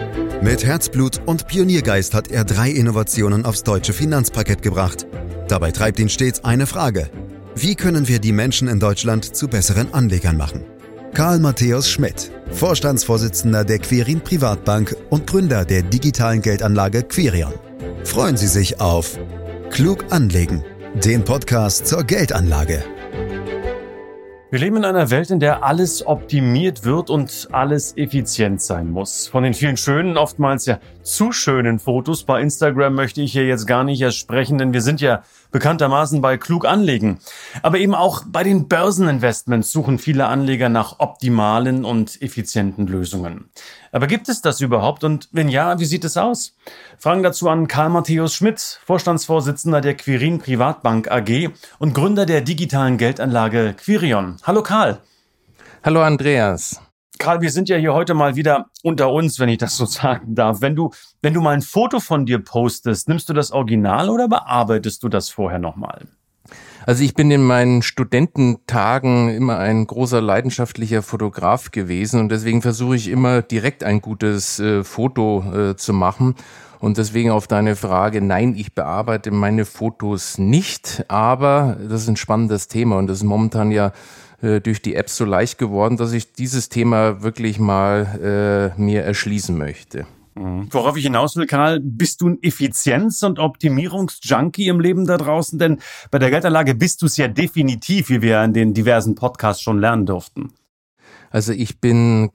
Mit Herzblut und Pioniergeist hat er 3 Innovationen aufs deutsche Finanzparkett gebracht. Dabei treibt ihn stets eine Frage: Wie können wir die Menschen in Deutschland zu besseren Anlegern machen? Karl Matthäus Schmidt, Vorstandsvorsitzender der Quirin Privatbank und Gründer der digitalen Geldanlage Quirion. Freuen Sie sich auf Klug anlegen, den Podcast zur Geldanlage. Wir leben in einer Welt, in der alles optimiert wird und alles effizient sein muss. Von den vielen schönen, oftmals ja zu schönen Fotos bei Instagram möchte ich hier jetzt gar nicht erst sprechen, denn wir sind ja bekanntermaßen bei Klug anlegen. Aber eben auch bei den Börseninvestments suchen viele Anleger nach optimalen und effizienten Lösungen. Aber gibt es das überhaupt? Und wenn ja, wie sieht es aus? Fragen dazu an Karl Matthäus Schmidt, Vorstandsvorsitzender der Quirin Privatbank AG und Gründer der digitalen Geldanlage Quirion. Hallo Karl. Hallo Andreas. Karl, wir sind ja hier heute mal wieder unter uns, wenn ich das so sagen darf. Wenn du mal ein Foto von dir postest, nimmst du das Original oder bearbeitest du das vorher nochmal? Also ich bin in meinen Studententagen immer ein großer leidenschaftlicher Fotograf gewesen und deswegen versuche ich immer direkt ein gutes Foto zu machen. Und deswegen auf deine Frage: Nein, ich bearbeite meine Fotos nicht, aber das ist ein spannendes Thema und das ist momentan ja durch die Apps so leicht geworden, dass ich dieses Thema wirklich mal mir erschließen möchte. Worauf ich hinaus will, Karl, bist du ein Effizienz- und Optimierungsjunkie im Leben da draußen? Denn bei der Geldanlage bist du es ja definitiv, wie wir in den diversen Podcasts schon lernen durften. Also ich bin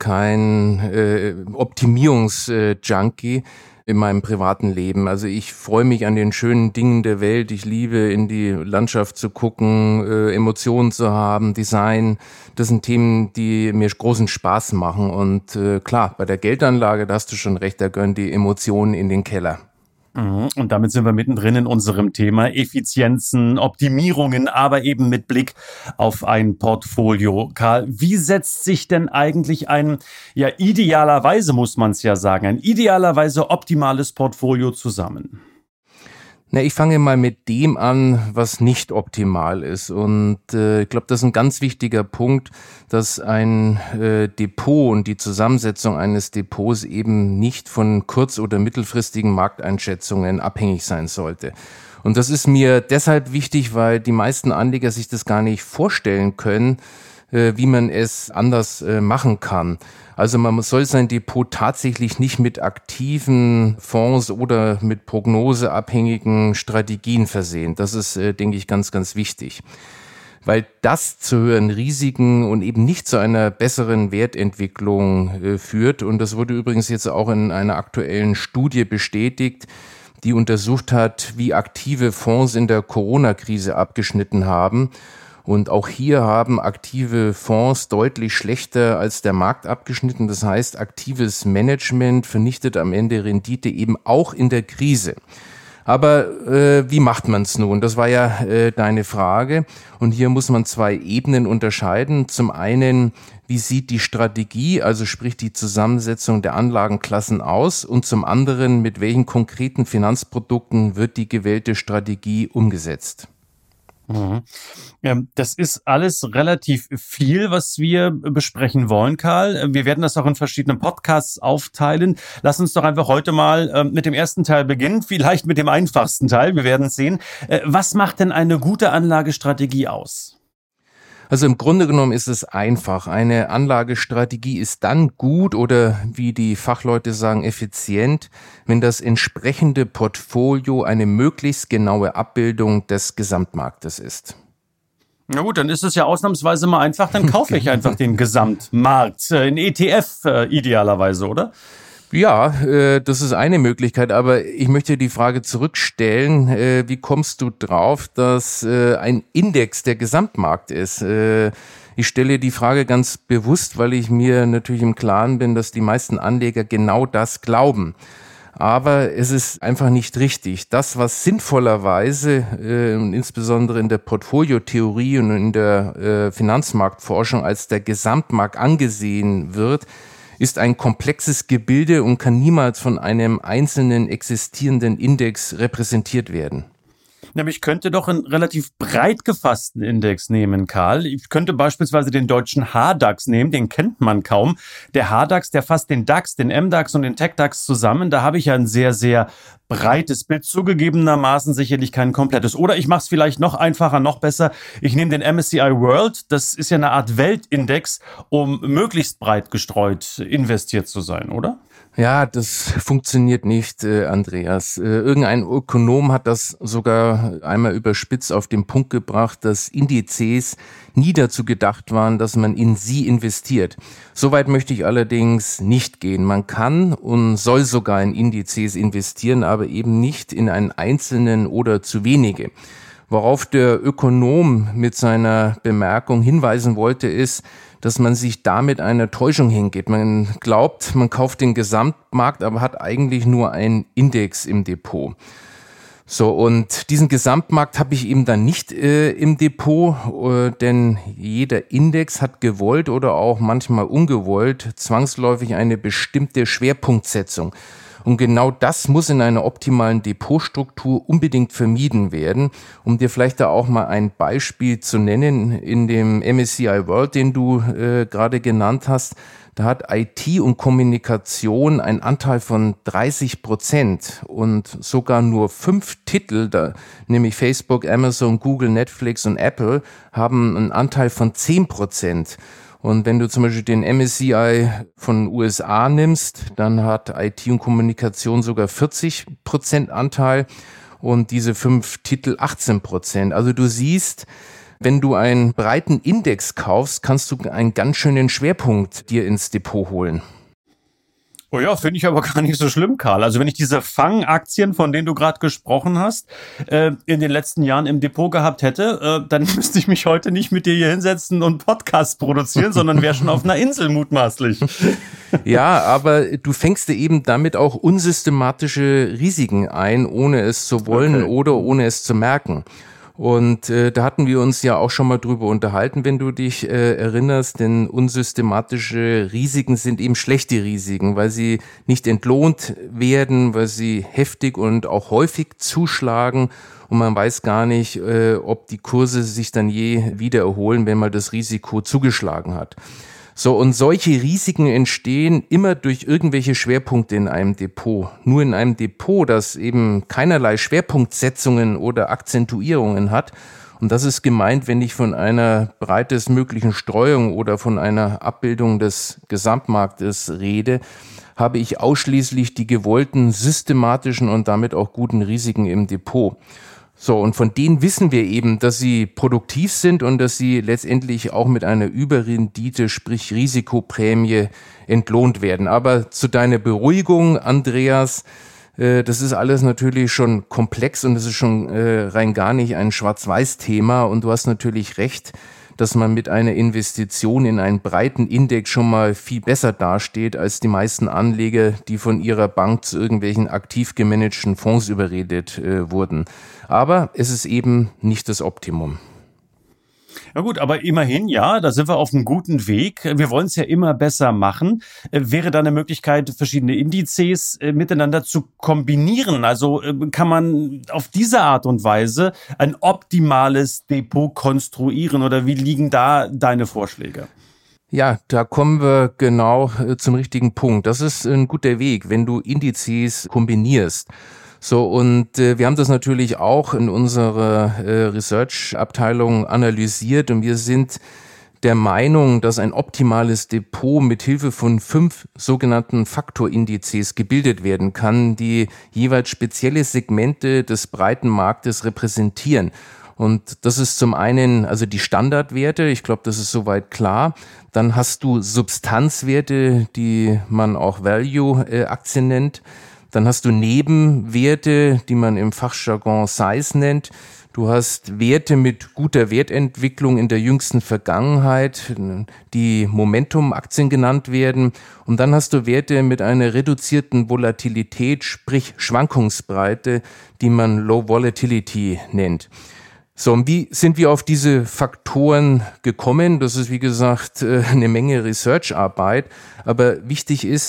kein Optimierungsjunkie in meinem privaten Leben. Also ich freue mich an den schönen Dingen der Welt. Ich liebe, in die Landschaft zu gucken, Emotionen zu haben, Design. Das sind Themen, die mir großen Spaß machen. Und klar, bei der Geldanlage, da hast du schon recht, da gehören die Emotionen in den Keller. Und damit sind wir mittendrin in unserem Thema: Effizienzen, Optimierungen, aber eben mit Blick auf ein Portfolio. Karl, wie setzt sich denn eigentlich idealerweise muss man es ja sagen, ein idealerweise optimales Portfolio zusammen? Na, ich fange mal mit dem an, was nicht optimal ist. Und ich glaube, das ist ein ganz wichtiger Punkt, dass ein Depot und die Zusammensetzung eines Depots eben nicht von kurz- oder mittelfristigen Markteinschätzungen abhängig sein sollte. Und das ist mir deshalb wichtig, weil die meisten Anleger sich das gar nicht vorstellen können, wie man es anders machen kann. Also man soll sein Depot tatsächlich nicht mit aktiven Fonds oder mit prognoseabhängigen Strategien versehen. Das ist, denke ich, ganz, ganz wichtig. Weil das zu höheren Risiken und eben nicht zu einer besseren Wertentwicklung führt. Und das wurde übrigens jetzt auch in einer aktuellen Studie bestätigt, die untersucht hat, wie aktive Fonds in der Corona-Krise abgeschnitten haben. Und auch hier haben aktive Fonds deutlich schlechter als der Markt abgeschnitten. Das heißt, aktives Management vernichtet am Ende Rendite eben auch in der Krise. Aber wie macht man es nun? Das war ja deine Frage. Und hier muss man 2 Ebenen unterscheiden. Zum einen, wie sieht die Strategie, also sprich die Zusammensetzung der Anlagenklassen aus? Und zum anderen, mit welchen konkreten Finanzprodukten wird die gewählte Strategie umgesetzt? Das ist alles relativ viel, was wir besprechen wollen, Karl. Wir werden das auch in verschiedenen Podcasts aufteilen. Lass uns doch einfach heute mal mit dem ersten Teil beginnen, vielleicht mit dem einfachsten Teil. Wir werden es sehen. Was macht denn eine gute Anlagestrategie aus? Also im Grunde genommen ist es einfach. Eine Anlagestrategie ist dann gut oder, wie die Fachleute sagen, effizient, wenn das entsprechende Portfolio eine möglichst genaue Abbildung des Gesamtmarktes ist. Na gut, dann ist es ja ausnahmsweise mal einfach. Dann kaufe ich einfach den Gesamtmarkt, in ETF idealerweise, oder? Ja, das ist eine Möglichkeit, aber ich möchte die Frage zurückstellen, wie kommst du drauf, dass ein Index der Gesamtmarkt ist? Ich stelle die Frage ganz bewusst, weil ich mir natürlich im Klaren bin, dass die meisten Anleger genau das glauben. Aber es ist einfach nicht richtig. Das, was sinnvollerweise, insbesondere in der Portfoliotheorie und in der Finanzmarktforschung als der Gesamtmarkt angesehen wird, ist ein komplexes Gebilde und kann niemals von einem einzelnen existierenden Index repräsentiert werden. Ja, aber ich könnte doch einen relativ breit gefassten Index nehmen, Karl. Ich könnte beispielsweise den deutschen HDAX nehmen, den kennt man kaum. Der HDAX, der fasst den DAX, den MDAX und den TechDAX zusammen. Da habe ich ja ein sehr, sehr breites Bild, zugegebenermaßen sicherlich kein komplettes. Oder ich mache es vielleicht noch einfacher, noch besser. Ich nehme den MSCI World, das ist ja eine Art Weltindex, um möglichst breit gestreut investiert zu sein, oder? Ja, das funktioniert nicht, Andreas. Irgendein Ökonom hat das sogar einmal überspitzt auf den Punkt gebracht, dass Indizes nie dazu gedacht waren, dass man in sie investiert. Soweit möchte ich allerdings nicht gehen. Man kann und soll sogar in Indizes investieren, aber eben nicht in einen einzelnen oder zu wenige. Worauf der Ökonom mit seiner Bemerkung hinweisen wollte, ist, dass man sich damit einer Täuschung hingeht. Man glaubt, man kauft den Gesamtmarkt, aber hat eigentlich nur einen Index im Depot. So, und diesen Gesamtmarkt habe ich eben dann nicht im Depot, denn jeder Index hat gewollt oder auch manchmal ungewollt zwangsläufig eine bestimmte Schwerpunktsetzung. Und genau das muss in einer optimalen Depotstruktur unbedingt vermieden werden. Um dir vielleicht da auch mal ein Beispiel zu nennen, in dem MSCI World, den du gerade genannt hast, da hat IT und Kommunikation einen Anteil von 30% und sogar nur 5 Titel, nämlich Facebook, Amazon, Google, Netflix und Apple, haben einen Anteil von 10%. Und wenn du zum Beispiel den MSCI von USA nimmst, dann hat IT und Kommunikation sogar 40% Anteil und diese 5 Titel 18%. Also du siehst, wenn du einen breiten Index kaufst, kannst du einen ganz schönen Schwerpunkt dir ins Depot holen. Oh ja, finde ich aber gar nicht so schlimm, Karl. Also wenn ich diese Fang-Aktien, von denen du gerade gesprochen hast, in den letzten Jahren im Depot gehabt hätte, dann müsste ich mich heute nicht mit dir hier hinsetzen und Podcasts produzieren, sondern wäre schon auf einer Insel mutmaßlich. Ja, aber du fängst dir eben damit auch unsystematische Risiken ein, ohne es zu wollen oder ohne es zu merken. Und da hatten wir uns ja auch schon mal drüber unterhalten, wenn du dich erinnerst, denn unsystematische Risiken sind eben schlechte Risiken, weil sie nicht entlohnt werden, weil sie heftig und auch häufig zuschlagen und man weiß gar nicht, ob die Kurse sich dann je wieder erholen, wenn mal das Risiko zugeschlagen hat. So, und solche Risiken entstehen immer durch irgendwelche Schwerpunkte in einem Depot. Nur in einem Depot, das eben keinerlei Schwerpunktsetzungen oder Akzentuierungen hat. Und das ist gemeint, wenn ich von einer breitestmöglichen Streuung oder von einer Abbildung des Gesamtmarktes rede, habe ich ausschließlich die gewollten systematischen und damit auch guten Risiken im Depot. So, und von denen wissen wir eben, dass sie produktiv sind und dass sie letztendlich auch mit einer Überrendite, sprich Risikoprämie, entlohnt werden. Aber zu deiner Beruhigung, Andreas, das ist alles natürlich schon komplex und das ist schon rein gar nicht ein Schwarz-Weiß-Thema. Und du hast natürlich recht, dass man mit einer Investition in einen breiten Index schon mal viel besser dasteht als die meisten Anleger, die von ihrer Bank zu irgendwelchen aktiv gemanagten Fonds überredet wurden. Aber es ist eben nicht das Optimum. Ja gut, aber immerhin, ja, da sind wir auf einem guten Weg. Wir wollen es ja immer besser machen. Wäre da eine Möglichkeit, verschiedene Indizes miteinander zu kombinieren? Also kann man auf diese Art und Weise ein optimales Depot konstruieren oder wie liegen da deine Vorschläge? Ja, da kommen wir genau zum richtigen Punkt. Das ist ein guter Weg, wenn du Indizes kombinierst. So, und wir haben das natürlich auch in unserer Research-Abteilung analysiert und wir sind der Meinung, dass ein optimales Depot mit Hilfe von 5 sogenannten Faktorindizes gebildet werden kann, die jeweils spezielle Segmente des breiten Marktes repräsentieren. Und das ist zum einen also die Standardwerte, ich glaube, das ist soweit klar. Dann hast du Substanzwerte, die man auch Value-Aktien nennt. Dann hast du Nebenwerte, die man im Fachjargon Size nennt. Du hast Werte mit guter Wertentwicklung in der jüngsten Vergangenheit, die Momentum-Aktien genannt werden. Und dann hast du Werte mit einer reduzierten Volatilität, sprich Schwankungsbreite, die man Low Volatility nennt. So, und wie sind wir auf diese Faktoren gekommen? Das ist, wie gesagt, eine Menge Research-Arbeit. Aber wichtig ist,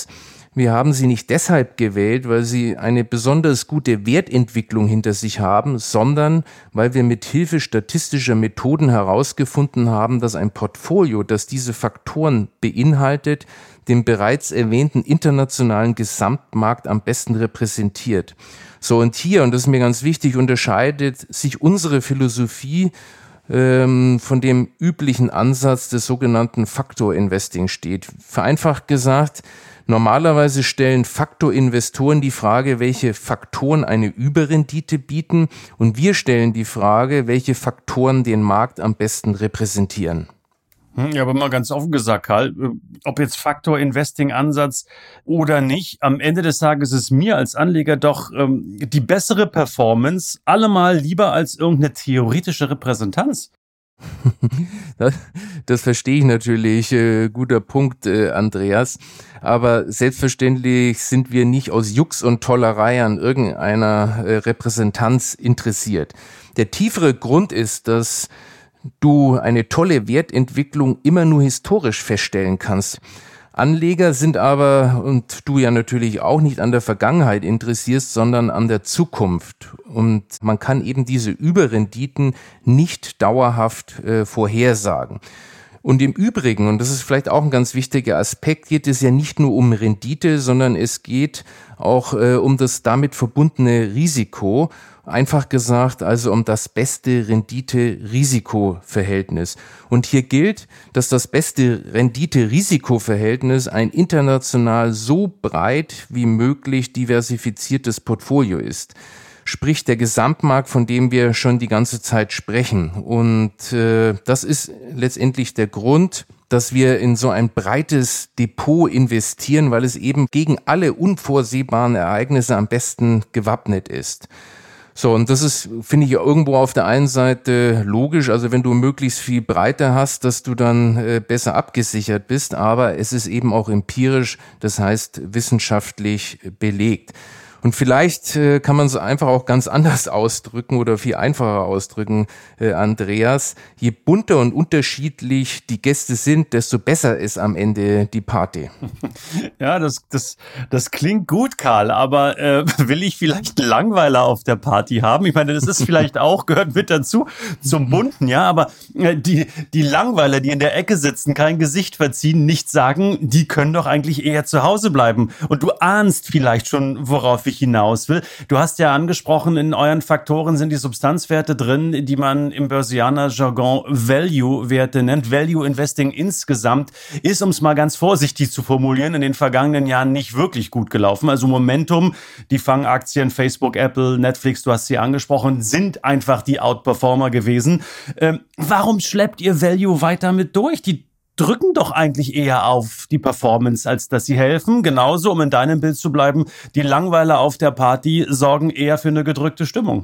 Wir haben sie nicht deshalb gewählt, weil sie eine besonders gute Wertentwicklung hinter sich haben, sondern weil wir mit Hilfe statistischer Methoden herausgefunden haben, dass ein Portfolio, das diese Faktoren beinhaltet, den bereits erwähnten internationalen Gesamtmarkt am besten repräsentiert. So, und hier, und das ist mir ganz wichtig, unterscheidet sich unsere Philosophie von dem üblichen Ansatz des sogenannten Faktor-Investing steht. Vereinfacht gesagt, normalerweise stellen Faktorinvestoren die Frage, welche Faktoren eine Überrendite bieten, und wir stellen die Frage, welche Faktoren den Markt am besten repräsentieren. Ja, aber mal ganz offen gesagt, Karl, ob jetzt Faktor-Investing-Ansatz oder nicht, am Ende des Tages ist mir als Anleger doch die bessere Performance allemal lieber als irgendeine theoretische Repräsentanz. Das verstehe ich natürlich, guter Punkt, Andreas. Aber selbstverständlich sind wir nicht aus Jux und Tollerei an irgendeiner Repräsentanz interessiert. Der tiefere Grund ist, dass du eine tolle Wertentwicklung immer nur historisch feststellen kannst. Anleger sind aber, und du ja natürlich auch, nicht an der Vergangenheit interessiert, sondern an der Zukunft. Und man kann eben diese Überrenditen nicht dauerhaft vorhersagen. Und im Übrigen, und das ist vielleicht auch ein ganz wichtiger Aspekt, geht es ja nicht nur um Rendite, sondern es geht auch um das damit verbundene Risiko. Einfach gesagt, also um das beste Rendite-Risiko-Verhältnis. Und hier gilt, dass das beste Rendite-Risiko-Verhältnis ein international so breit wie möglich diversifiziertes Portfolio ist. Sprich der Gesamtmarkt, von dem wir schon die ganze Zeit sprechen. Und das ist letztendlich der Grund, dass wir in so ein breites Depot investieren, weil es eben gegen alle unvorsehbaren Ereignisse am besten gewappnet ist. So, und das ist, finde ich, irgendwo auf der einen Seite logisch, also wenn du möglichst viel Breite hast, dass du dann besser abgesichert bist, aber es ist eben auch empirisch, das heißt wissenschaftlich belegt. Und vielleicht kann man es einfach auch ganz anders ausdrücken oder viel einfacher ausdrücken, Andreas. Je bunter und unterschiedlich die Gäste sind, desto besser ist am Ende die Party. Ja, das klingt gut, Karl, aber will ich vielleicht Langweiler auf der Party haben? Ich meine, das ist vielleicht auch, gehört mit dazu, zum Bunten, ja, aber die Langweiler, die in der Ecke sitzen, kein Gesicht verziehen, nichts sagen, die können doch eigentlich eher zu Hause bleiben. Und du ahnst vielleicht schon, worauf ich hinaus will. Du hast ja angesprochen, in euren Faktoren sind die Substanzwerte drin, die man im Börsianer-Jargon Value-Werte nennt. Value-Investing insgesamt ist, um es mal ganz vorsichtig zu formulieren, in den vergangenen Jahren nicht wirklich gut gelaufen. Also Momentum, die Fangaktien, Facebook, Apple, Netflix, du hast sie angesprochen, sind einfach die Outperformer gewesen. Warum schleppt ihr Value weiter mit durch? Die drücken doch eigentlich eher auf die Performance, als dass sie helfen. Genauso, um in deinem Bild zu bleiben, die Langweiler auf der Party sorgen eher für eine gedrückte Stimmung.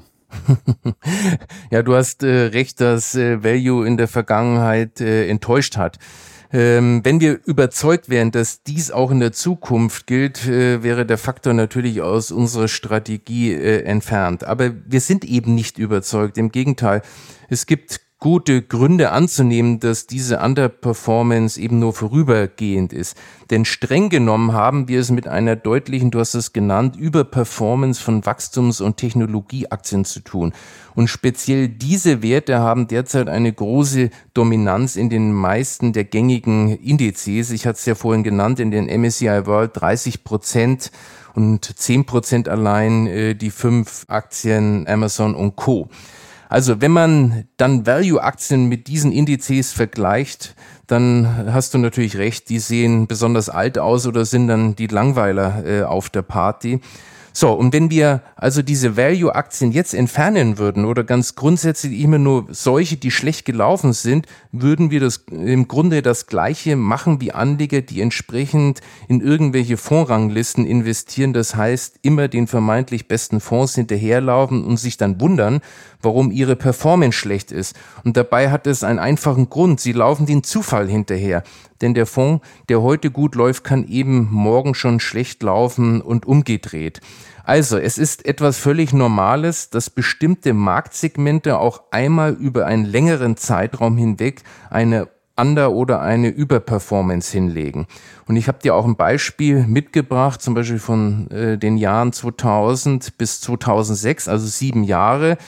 Ja, du hast recht, dass Value in der Vergangenheit enttäuscht hat. Wenn wir überzeugt wären, dass dies auch in der Zukunft gilt, wäre der Faktor natürlich aus unserer Strategie entfernt. Aber wir sind eben nicht überzeugt. Im Gegenteil, es gibt gute Gründe anzunehmen, dass diese Underperformance eben nur vorübergehend ist. Denn streng genommen haben wir es mit einer deutlichen, du hast es genannt, Überperformance von Wachstums- und Technologieaktien zu tun. Und speziell diese Werte haben derzeit eine große Dominanz in den meisten der gängigen Indizes. Ich hatte es ja vorhin genannt, in den MSCI World 30% und 10% allein die 5 Aktien Amazon und Co. Also wenn man dann Value-Aktien mit diesen Indizes vergleicht, dann hast du natürlich recht, die sehen besonders alt aus oder sind dann die Langweiler auf der Party. So, und wenn wir also diese Value-Aktien jetzt entfernen würden oder ganz grundsätzlich immer nur solche, die schlecht gelaufen sind, würden wir das im Grunde das Gleiche machen wie Anleger, die entsprechend in irgendwelche Fondsranglisten investieren. Das heißt, immer den vermeintlich besten Fonds hinterherlaufen und sich dann wundern, warum ihre Performance schlecht ist. Und dabei hat es einen einfachen Grund. Sie laufen den Zufall hinterher. Denn der Fonds, der heute gut läuft, kann eben morgen schon schlecht laufen und umgedreht. Also, es ist etwas völlig Normales, dass bestimmte Marktsegmente auch einmal über einen längeren Zeitraum hinweg eine Under- oder eine Überperformance hinlegen. Und ich habe dir auch ein Beispiel mitgebracht, zum Beispiel von den Jahren 2000 bis 2006, also 7 Jahre,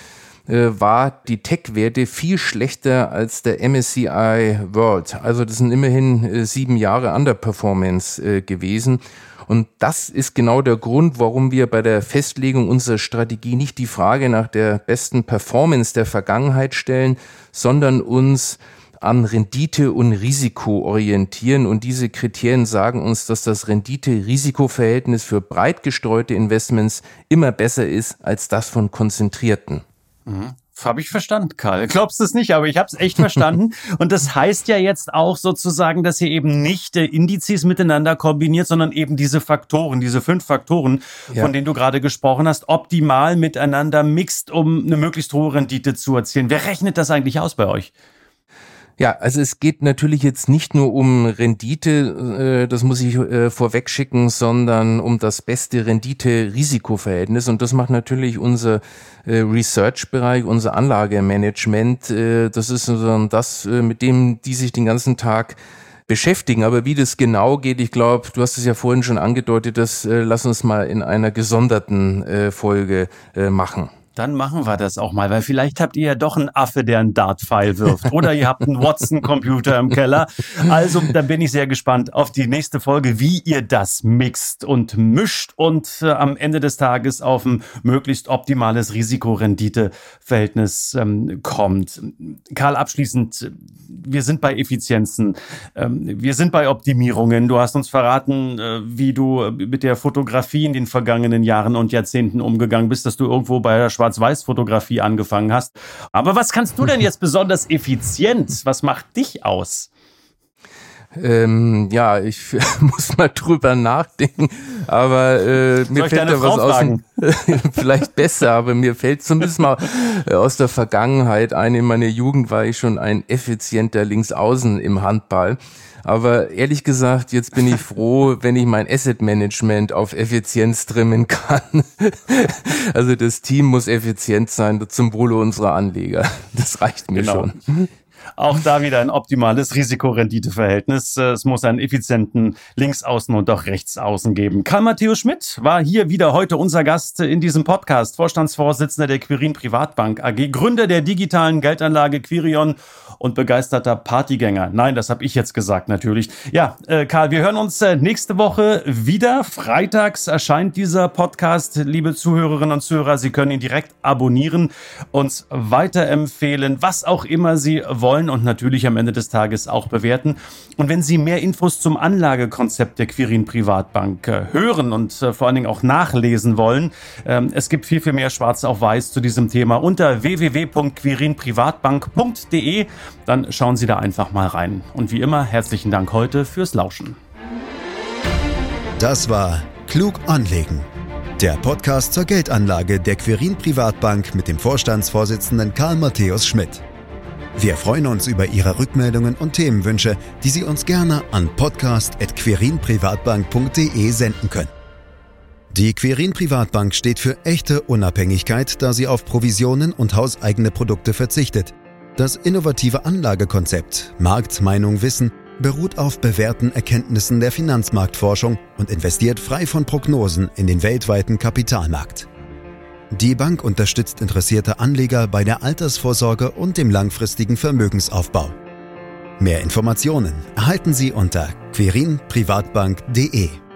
war die Tech-Werte viel schlechter als der MSCI World. Also das sind immerhin 7 Jahre Underperformance gewesen. Und das ist genau der Grund, warum wir bei der Festlegung unserer Strategie nicht die Frage nach der besten Performance der Vergangenheit stellen, sondern uns an Rendite und Risiko orientieren. Und diese Kriterien sagen uns, dass das Rendite-Risiko-Verhältnis für breit gestreute Investments immer besser ist als das von konzentrierten. Habe ich verstanden, Karl. Glaubst du es nicht, aber ich habe es echt verstanden. Und das heißt ja jetzt auch sozusagen, dass ihr eben nicht Indizes miteinander kombiniert, sondern eben diese Faktoren, diese 5 Faktoren, von denen du gerade gesprochen hast, optimal miteinander mixt, um eine möglichst hohe Rendite zu erzielen. Wer rechnet das eigentlich aus bei euch? Ja, also es geht natürlich jetzt nicht nur um Rendite, das muss ich vorweg schicken, sondern um das beste Rendite-Risiko-Verhältnis. Und das macht natürlich unser Research-Bereich, unser Anlagemanagement. Das ist das, mit dem die sich den ganzen Tag beschäftigen. Aber wie das genau geht, ich glaube, du hast es ja vorhin schon angedeutet, das lass uns mal in einer gesonderten Folge machen. Dann machen wir das auch mal, weil vielleicht habt ihr ja doch einen Affe, der einen Dart-Pfeil wirft. Oder ihr habt einen Watson-Computer im Keller. Also, da bin ich sehr gespannt auf die nächste Folge, wie ihr das mixt und mischt und am Ende des Tages auf ein möglichst optimales Risiko-Rendite-Verhältnis kommt. Karl, abschließend, wir sind bei Effizienzen, wir sind bei Optimierungen. Du hast uns verraten, wie du mit der Fotografie in den vergangenen Jahren und Jahrzehnten umgegangen bist, dass du irgendwo bei der Schwarz-Weiß-Fotografie angefangen hast. Aber was kannst du denn jetzt besonders effizient? Was macht dich aus? Ja, ich muss mal drüber nachdenken, aber mir fällt da was aus, vielleicht besser, aber mir fällt zumindest mal aus der Vergangenheit ein. In meiner Jugend war ich schon ein effizienter Linksaußen im Handball. Aber ehrlich gesagt, jetzt bin ich froh, wenn ich mein Asset Management auf Effizienz trimmen kann. Also das Team muss effizient sein, zum Wohle unserer Anleger. Das reicht mir schon. Auch da wieder ein optimales Risiko-Rendite-Verhältnis. Es muss einen effizienten Linksaußen und auch Rechtsaußen geben. Karl Matthäus Schmidt war hier wieder heute unser Gast in diesem Podcast. Vorstandsvorsitzender der Quirin Privatbank AG, Gründer der digitalen Geldanlage Quirion und begeisterter Partygänger. Nein, das habe ich jetzt gesagt natürlich. Ja, Karl, wir hören uns nächste Woche wieder. Freitags erscheint dieser Podcast. Liebe Zuhörerinnen und Zuhörer, Sie können ihn direkt abonnieren, uns weiterempfehlen, was auch immer Sie wollen und natürlich am Ende des Tages auch bewerten. Und wenn Sie mehr Infos zum Anlagekonzept der Quirin Privatbank hören und vor allen Dingen auch nachlesen wollen, es gibt viel, viel mehr schwarz auf weiß zu diesem Thema unter www.quirinprivatbank.de. Dann schauen Sie da einfach mal rein. Und wie immer, herzlichen Dank heute fürs Lauschen. Das war Klug anlegen. Der Podcast zur Geldanlage der Quirin Privatbank mit dem Vorstandsvorsitzenden Karl Matthäus Schmidt. Wir freuen uns über Ihre Rückmeldungen und Themenwünsche, die Sie uns gerne an podcast@quirinprivatbank.de senden können. Die Quirin Privatbank steht für echte Unabhängigkeit, da sie auf Provisionen und hauseigene Produkte verzichtet. Das innovative Anlagekonzept Markt, Meinung, Wissen beruht auf bewährten Erkenntnissen der Finanzmarktforschung und investiert frei von Prognosen in den weltweiten Kapitalmarkt. Die Bank unterstützt interessierte Anleger bei der Altersvorsorge und dem langfristigen Vermögensaufbau. Mehr Informationen erhalten Sie unter quirinprivatbank.de.